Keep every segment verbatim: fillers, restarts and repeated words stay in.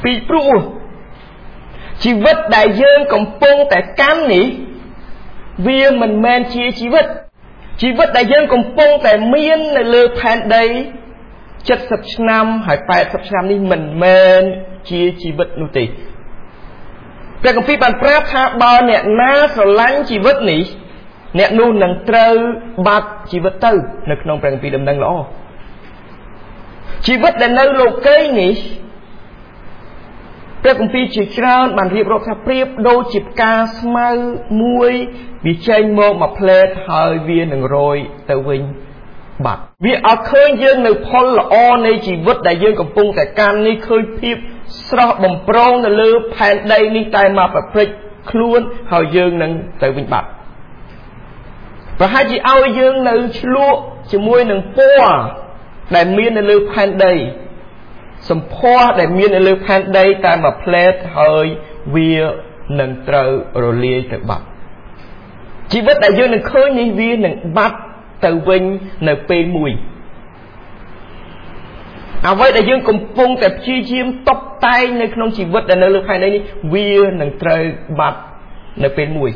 ពីព្រោះជីវិតដែលយើងកំពុងតែកាន់នេះវាមិនមែនជាជីវិតជីវិតដែលយើងកំពុងតែមាននៅលើផែនដី70ឆ្នាំហើយ80ឆ្នាំនេះមិនមែនជាជីវិតនោះទេព្រះគម្ពីរបានប្រាប់ថាបើអ្នកណាស្រឡាញ់ជីវិតនេះអ្នកនោះនឹងត្រូវបាត់ជីវិតទៅនៅក្នុងព្រះគម្ពីរដំណឹងល្អជីវិតដែលនៅលោកីយ៍នេះព្រះគម្ពីរជាច្រើនបានរៀបរាប់ថាប្រៀបដូចជាផ្កាស្មៅមួយវាចេញមកមួយផ្លែតហើយវានឹងរយទៅវិញបាត់វាឲ្យឃើញយើងនៅផលល្អនៃជីវិតដែលយើងកំពុងតែកាន់នេះឃើញភាពស្រស់បំព្រងនៅលើផែនដីនេះតែមកប្រព្រឹត្តខ្លួនហើយយើងនឹងទៅវិញបាត់ប្រហែលជាឲ្យយើងនៅឆ្លក់ជាមួយនឹងពណ៌ដែលមាននៅលើផែនដីសម្ផស្សដែលមាននៅលើផែនដីតែមួយផ្លែតហើយវានឹងត្រូវរលាយទៅបាត់ជីវិតដែលយើងនឹងឃើញនេះវានឹងបាត់ទៅវិញនៅពេលមួយអ្វីដែលយើងកំពុងតែព្យាយាមតុបតែងនៅក្នុងជីវិតដែលនៅលើផែនដីនេះវានឹងត្រូវបាត់នៅពេលមួយ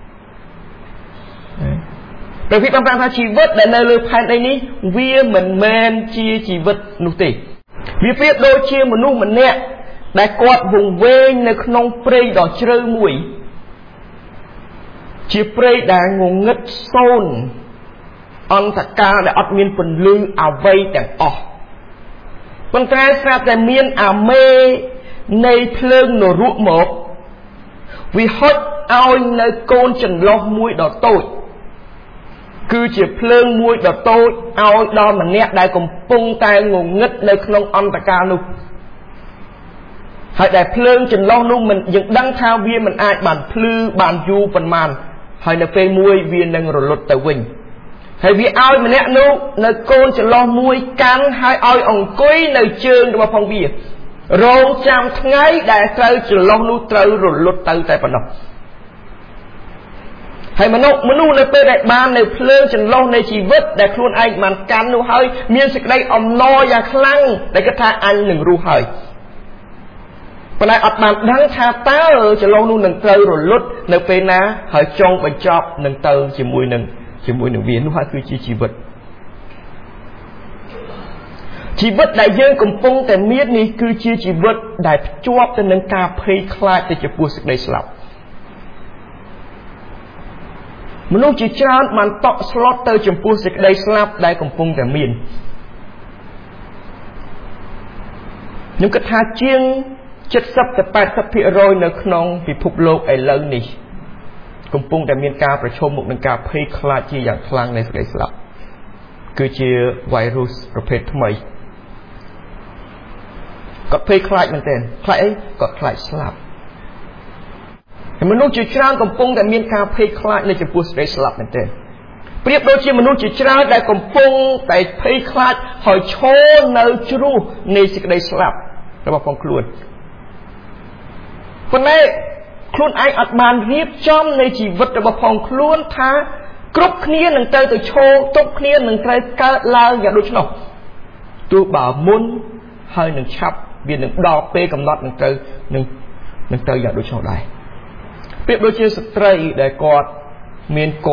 ព្រះភិក្ខុបានប្រាប់ថាជីវិតដែលនៅលើផែនដីនេះវាមិនមែនជាជីវិតនោះទេវាប្រៀបដូចជាមនុស្សម្នាក់ដែលគាត់វង្វេងនៅក្នុងព្រៃដ៏ជ្រៅមួយជាព្រៃដែលងងឹតសូន្យអន្តកាលដែលអត់មានពន្លឺអ្វីទាំងអស់ប៉ុន្តែស្រាប់តែមានអាមេនៃភ្លើងនរកមកវាហុចឲ្យនៅកូនចន្លុះមួយដ៏តូចគឺជាភ្លើងមួយដ៏តូចឲ្យដល់ម្នាក់ដែលកំពុងតែងងឹតនៅក្នុងអន្តកាលនោះហើយដែលភ្លើងចន្លុះនោះមិនយើងដឹងថាវាមិនអាចបានភ្លឺបានយូរប៉ុន្មានហើយនៅពេលមួយវានឹងរលត់ទៅវិញហើយវាឲ្យម្នាក់នោះនៅកូនចន្លុះមួយកាន់ហើយឲ្យអង្គុយនៅជើងរបស់ផងវារងចាំថ្ងៃដែលត្រូវចន្លុះនោះត្រូវរលត់ទៅតែប៉ុណ្ណោះហើយមនុស្សមនុស្សនៅពេលដែលបាននៅភ្លើងចន្លុះនៃជីវិតដែលខ្លួនឯងបានកាន់នោះហើយមានសេចក្តីអំណរយ៉ាងខ្លាំងដែលគិតថាអញនឹងរស់ហើយប៉ុន្តែអត់បានដឹងថាតើចន្លុះនោះនឹងត្រូវរលត់នៅពេលណាហើយចុងបញ្ចប់នឹងទៅជាមួយនឹងជាមួយនឹងវានោះហើយគឺជាជីវិតជីវិតដែលយើងកំពុងតែមាននេះគឺជាជីវិតដែលភ្ជាប់ទៅនឹងការភ័យខ្លាចទៅចំពោះសេចក្តីស្លាប់មនុស្សជាច្រើនបានតក់ស្លុតទៅចំពោះសេចក្តីស្លាប់ដែលកំពុងតែមានខ្ញុំគិតថាជាង70ទៅ80%នៅក្នុងពិភពលោកឥឡូវនេះកំពុងតែមានការប្រឈមមុខនឹងការភ័យខ្លាចជាយ៉ាងខ្លាំងនៃសេចក្តីស្លាប់គឺជា virus ប្រភេទថ្មីគាត់ភ័យខ្លាចមែនទែនខ្លាចអីគាត់ខ្លាចស្លាប់មនុស្សជាច្រើនកំពុងតែមានការភ័យខ្លាចនៅចំពោះសេចក្តីស្លាប់មែនទែនប្រៀបដូចជាមនុស្សជាច្រើនដែលកំពុងតែភ័យខ្លាចហើយឈរនៅជ្រោះនៃសេចក្តីស្លាប់របស់ផងខ្លួនប៉ុន្តែខ្លួនឯងអត់បានរៀបចំនៃជីវិតរបស់ផងខ្លួនថាគ្រប់គ្នានឹងទៅទៅឈរទប់គ្នានឹងត្រូវកើតឡើងយ៉ាងដូច្នោះទោះបើមុនហើយនឹងឆាប់វានឹងដល់ពេលកំណត់នឹងទៅនឹងនឹងទៅយ៉ាងដូច្នោះដែរប្រៀបដូចជាស្ត្រីដែលគាត់មានក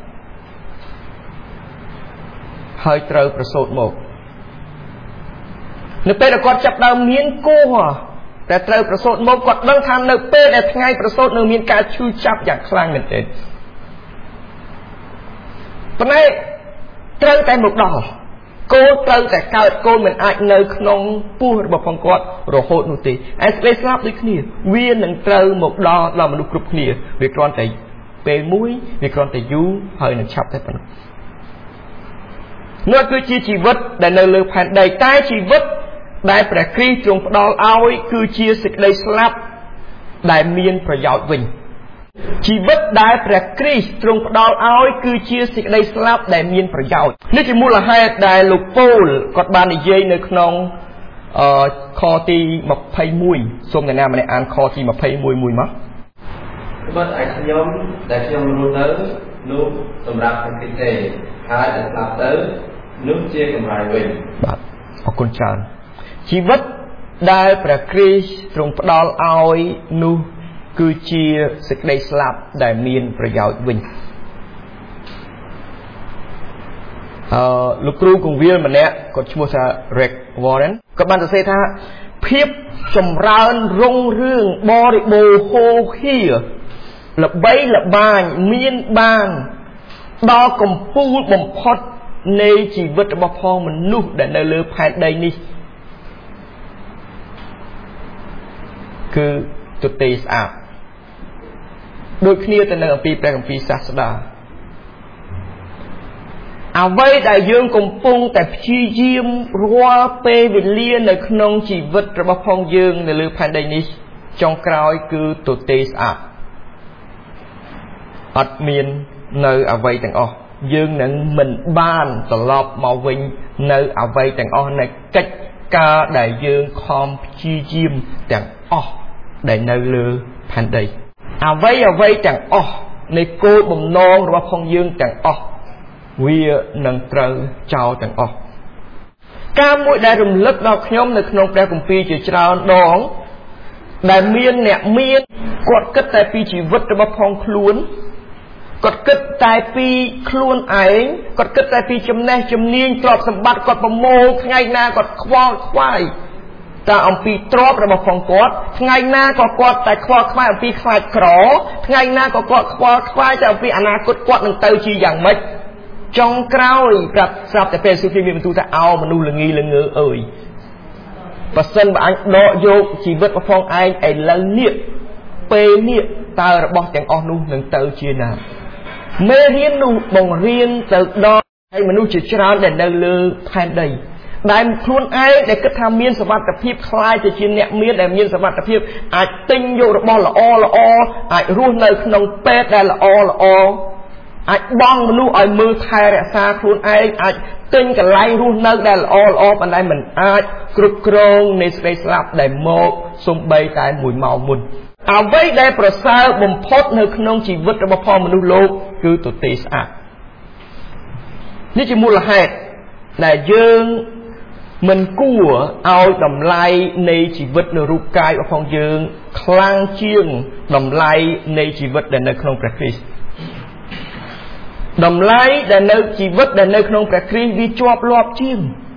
ហើយត្រូវប្រសូតមកនៅពេលដែលគាត់ចាប់ដើមមានកតែត្រូវប្រសូតមកគាត់ដឹងថានៅពេលដែលថ្ងៃប្រសូតនឹងមានការឈឺចាប់យ៉ាងខ្លាំងមែនទែនប៉ុន្តែត្រូវតែមកដល់កូនត្រូវតែកើតកូនមិនអាចនៅក្នុងពោះរបស់ផងគាត់រហូតនោះទេឯសេចក្តីស្លាប់ដូចគ្នាវានឹងត្រូវមកដល់ដល់មនុស្សគ្រប់គ្នាវាគ្រាន់តែពេលមួយវាគ្រាន់តែយូរហើយនឹងឆាប់តែប៉ុណ្ណោះនោះគឺជាជីវិតដែលនៅលើផែនដីតែជីវិតដែលព្រះគ្រីស្ទទ្រង់ផ្ដល់ឲ្យគឺជាសេចក្តីស្លាប់ដែលមានប្រយោជន៍វិញជីវិតដែលព្រះគ្រីស្ទទ្រង់ផ្ដល់ឲ្យគឺជាសេចក្តីស្លាប់ដែលមានប្រយោជន៍នេះជាមូលហេតុដែលលោកប៉ូលគាត់បាននិយាយនៅក្នុងអឺខទី21សូមអ្នកណាម្នាក់អានខទី21មួយមកបើឯខ្ញុំដែលខ្ញុំរស់នៅនោះសម្រាប់ព្រះគ្រីស្ទទេហើយដែលស្លាប់ទៅនោះជាកម្រៃវិញបាទអរគុណច្រើនជីវិតដែលព្រះគ្រីស្ទទ្រង់ផ្ដល់ឲ្យនោះគឺជាសេចក្តីស្លាប់ដែលមានប្រយោជន៍វិញអឺលោកគ្រូគង្វាលម្នាក់គាត់ឈ្មោះថា Rick Warren គាត់បានសរសេរថាភាពចម្រើនរុងរឿងបរិបូរណ៍ហូរហៀល្បីល្បាញមានបានដល់កំពូលបំផុតនៃជីវិតរបស់ផងមនុស្សដែលនៅលើផែនដីនេះគឺទទេស្អាតដូចគ្នាទៅនៅអំពីព្រះគម្ពីរសាស្តាអ្វីដែលយើងកំពុងតែព្យាយាមរាល់ពេលវេលានៅក្នុងជីវិតរបស់ផងយើងនៅលើផែនដីនេះចុងក្រោយគឺទទេស្អាតអត់មាននៅអ្វីទាំងអស់យើងនឹងមិនបានត្រឡប់មកវិញនៅអ្វីទាំងអស់នៃកិច្ចការដែលយើងខំព្យាយាមទាំងអស់ដែលនៅលើផែនដីអ្វីអ្វីទាំងអស់នៃគោលបំណងរបស់ផងយើងទាំងអស់វានឹងត្រូវចោលទាំងអស់ការមួយដែលរំលឹកដល់ខ្ញុំនៅក្នុងព្រះគម្ពីរជាច្រើនដងដែលមានអ្នកមានគាត់គិតតែពីជីវិតរបស់ផងខ្លួនគាត់គិតតែពីខ្លួនឯងគាត់គិតតែពីចំណេះជំនាញទ្រព្យសម្បត្តិគាត់ប្រមូលថ្ងៃណាគាត់ខ្វល់ខ្វាយតែអំពីទ្រព្យរបស់ផងគាត់ថ្ងៃណាក៏គាត់តែខ្វល់ខ្វាយអំពីខ្លាចក្រថ្ងៃណាក៏គាត់ខ្វល់ខ្វាយតែអំពីអនាគតគាត់នឹងទៅជាយ៉ាងម៉េចចុងក្រោយប្រាប់ស្រាប់តែព្រះយេស៊ូវគ្រីស្ទមានបន្ទូលថាអោមនុស្សល្ងីល្ងើអើយបើសិនបើអញដកយកជីវិតរបស់ផងឯងឥឡូវនេះពេលនេះតើរបស់ទាំងអស់នោះនឹងទៅជាណាមេរៀននោះបង្រៀនទៅដល់ឲ្យមនុស្សជាច្រើនដែលនៅលើផែនដីដែលខ្លួនឯងដែលគិតថាមានសមត្ថភាពខ្លាយទៅជាអ្នកមានដែលមានសមត្ថភាពអាចទិញយករបស់ល្អល្អអាចរស់នៅក្នុងពេទ្យដែលល្អល្អអាចបងមនុស្សឲ្យមើលថែរក្សាខ្លួនឯងអាចទិញកន្លែងរស់នៅដែលល្អល្អប៉ុន្តែមិនអាចគ្រប់គ្រងនៃសេចក្តីស្លាប់ដែលមកសំបីតែមួយម៉ោងមុនអ្វីដែលប្រសើរបំផុតនៅក្នុងជីវិតរបស់ផងមនុស្សលោកគឺទទេស្អាតនេះជាមូលហេតុដែលយើងមិនគួរឲ្យតម្លៃនៃជីវិតនៅរូបកាយរបស់ផងយើងខ្លាំងជាងតម្លៃនៃជីវិតដែលនៅក្នុងព្រះគ្រីស្ទតម្លៃដែលនៅជីវិតដែលនៅក្នុងព្រះគ្រីស្ទវាជាប់លាប់ជាង